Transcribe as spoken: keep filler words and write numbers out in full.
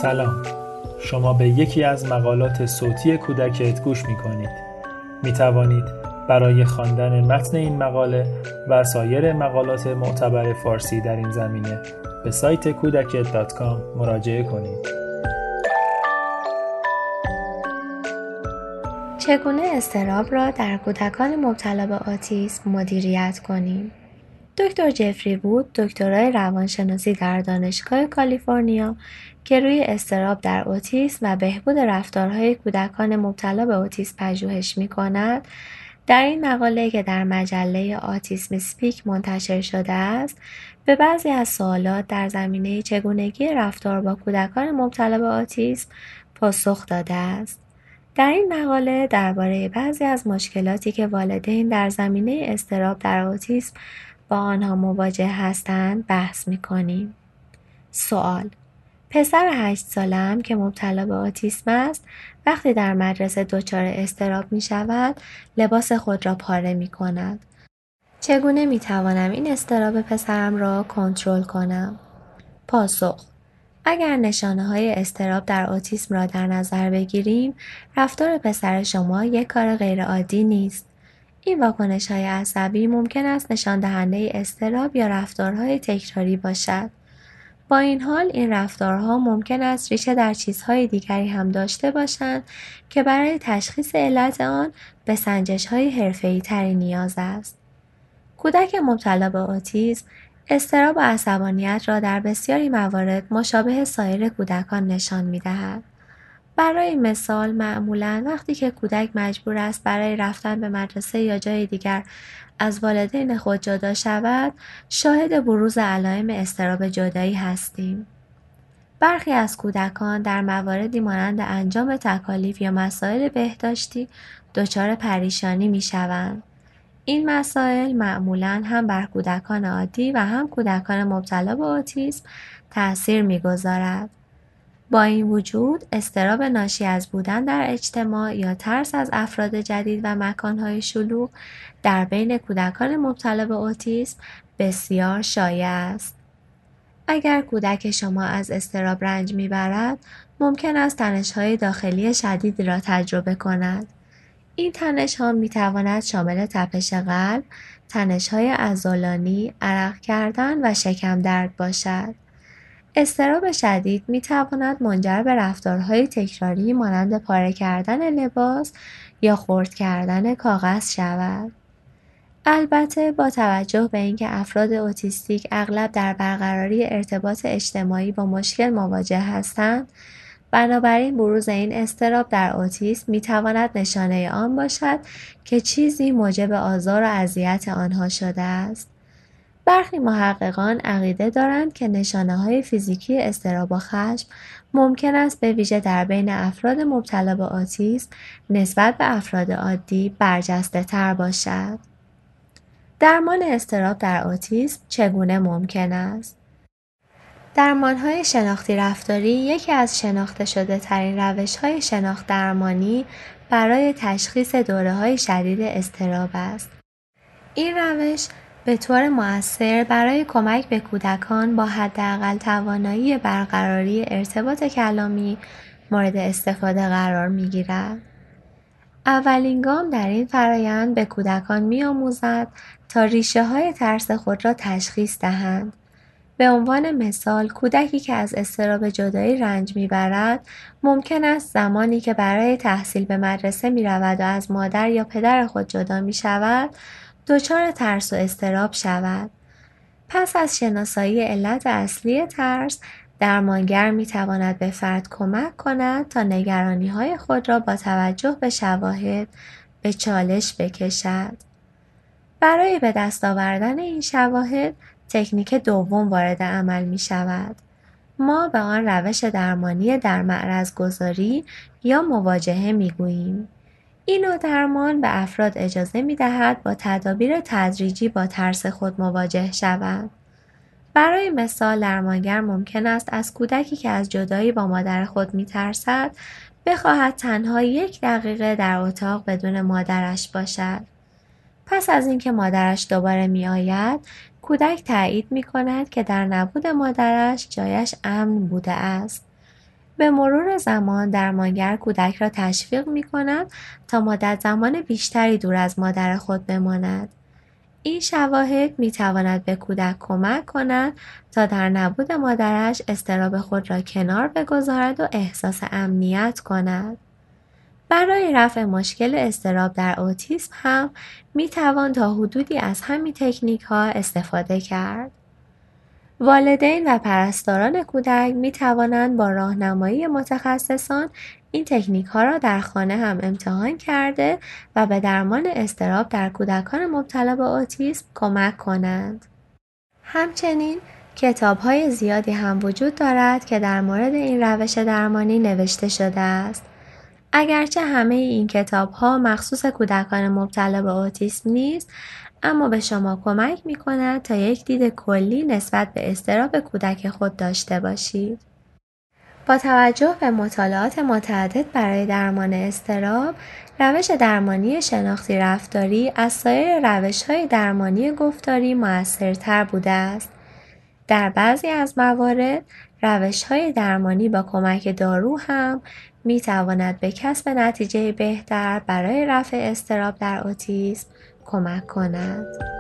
سلام، شما به یکی از مقالات صوتی کودکت گوش می کنید. می توانید برای خواندن متن این مقاله و سایر مقالات معتبر فارسی در این زمینه به سایت کودکت دات کام مراجعه کنید. چگونه اضطراب را در کودکان مبتلا به آتیسم مدیریت کنیم؟ دکتر جفری وود دکترای روانشناسی در دانشگاه کالیفرنیا که روی اضطراب در اوتیسم و بهبود رفتارهای کودکان مبتلا به اوتیسم پژوهش می‌کند، در این مقاله که در مجله آتیسم اسپیک منتشر شده است، به بعضی از سوالات در زمینه چگونگی رفتار با کودکان مبتلا به آتیسم پاسخ داده است. در این مقاله درباره بعضی از مشکلاتی که والدین در زمینه اضطراب در اوتیسم با آنها مواجه هستند بحث می‌کنیم. سوال: پسر هشت ساله‌ام که مبتلا به آتیسم است، وقتی در مدرسه دچار اضطراب می‌شود، لباس خود را پاره می‌کند. چگونه می‌توانم این اضطراب پسرم را کنترل کنم؟ پاسخ: اگر نشانه‌های اضطراب در اوتیسم را در نظر بگیریم، رفتار پسر شما یک کار غیرعادی نیست. این واکنش‌های عصبی ممکن است نشان دهنده اضطراب یا رفتارهای تکراری باشد. با این حال این رفتارها ممکن است ریشه در چیزهای دیگری هم داشته باشند که برای تشخیص علت آن به سنجش‌های حرفه‌ای تری نیاز است. کودک مبتلا به اوتیسم اضطراب و عصبانیت را در بسیاری موارد مشابه سایر کودکان نشان می‌دهد. برای مثال، معمولاً وقتی که کودک مجبور است برای رفتن به مدرسه یا جای دیگر از والدین خود جدا شود، شاهد بروز علائم اضطراب جدایی هستیم. برخی از کودکان در مواردی مانند انجام تکالیف یا مسائل بهداشتی دچار پریشانی می‌شوند. این مسائل معمولاً هم بر کودکان عادی و هم کودکان مبتلا به اوتیسم تأثیر می‌گذارد. با این وجود، اضطراب ناشی از بودن در اجتماع یا ترس از افراد جدید و مکان‌های شلوغ در بین کودکان مبتلا به اوتیسم بسیار شایع است. اگر کودک شما از اضطراب رنج می‌برد، ممکن است تنش‌های داخلی شدیدی را تجربه کند. این تنش‌ها می‌تواند شامل تپش قلب، تنش‌های عضلانی، عرق کردن و شکم درد باشد. اضطراب شدید می‌تواند منجر به رفتارهای تکراری مانند پاره کردن لباس یا خرد کردن کاغذ شود. البته با توجه به اینکه افراد اوتیستیک اغلب در برقراری ارتباط اجتماعی با مشکل مواجه هستند، بنابراین بروز این اضطراب در اوتیسم می‌تواند نشانه آن باشد که چیزی موجب آزار و اذیت آنها شده است. برخی محققان عقیده دارند که نشانه‌های فیزیکی اضطراب و خشم ممکن است به ویژه در بین افراد مبتلا به آتیسم نسبت به افراد عادی برجسته‌تر باشد. درمان اضطراب در اوتیسم چگونه ممکن است؟ درمان‌های شناختی رفتاری یکی از شناخته شده ترین روش‌های شناخت درمانی برای تشخیص دوره‌های شدید اضطراب است. این روش به طور مؤثر برای کمک به کودکان با حداقل توانایی برقراری ارتباط کلامی مورد استفاده قرار می‌گیرد. اولین گام در این فرآیند به کودکان می‌آموزد تا ریشه‌های ترس خود را تشخیص دهند. به عنوان مثال، کودکی که از اضطراب جدایی رنج می‌برد، ممکن است زمانی که برای تحصیل به مدرسه می‌رود و از مادر یا پدر خود جدا می‌شود، دچار ترس و اضطراب شود. پس از شناسایی علت اصلی ترس، درمانگر می‌تواند به فرد کمک کند تا نگرانی‌های خود را با توجه به شواهد به چالش بکشد. برای به دست آوردن این شواهد، تکنیک دوم وارد عمل می‌شود. ما به آن روش درمانی در معرض گذاری یا مواجهه می‌گوییم. این نوع درمان به افراد اجازه می‌دهد با تدابیر تدریجی با ترس خود مواجه شوند. برای مثال، درمانگر ممکن است از کودکی که از جدایی با مادر خود می‌ترسد، بخواهد تنها یک دقیقه در اتاق بدون مادرش باشد. پس از اینکه مادرش دوباره می‌آید، کودک تایید می‌کند که در نبود مادرش جایش امن بوده است. به مرور زمان درمانگر کودک را تشویق می کند تا مدت زمان بیشتری دور از مادر خود بماند. این شواهد می تواند به کودک کمک کند تا در نبود مادرش اضطراب خود را کنار بگذارد و احساس امنیت کند. برای رفع مشکل اضطراب در اوتیسم هم می توان تا حدودی از همین تکنیک ها استفاده کرد. والدین و پرستاران کودک می توانند با راهنمایی متخصصان این تکنیک ها را در خانه هم امتحان کرده و به درمان اضطراب در کودکان مبتلا به اوتیسم کمک کنند. همچنین کتاب های زیادی هم وجود دارد که در مورد این روش درمانی نوشته شده است. اگرچه همه این کتاب ها مخصوص کودکان مبتلا به اوتیسم نیست، اما به شما کمک می کند تا یک دید کلی نسبت به اضطراب کودک خود داشته باشید. با توجه به مطالعات متعدد برای درمان اضطراب، روش درمانی شناختی رفتاری از سایر روش‌های درمانی گفتاری مؤثرتر بوده است. در بعضی از موارد، روش‌های درمانی با کمک دارو هم می تواند به کسب نتیجه بهتر برای رفع اضطراب در اوتیسم کمک کند.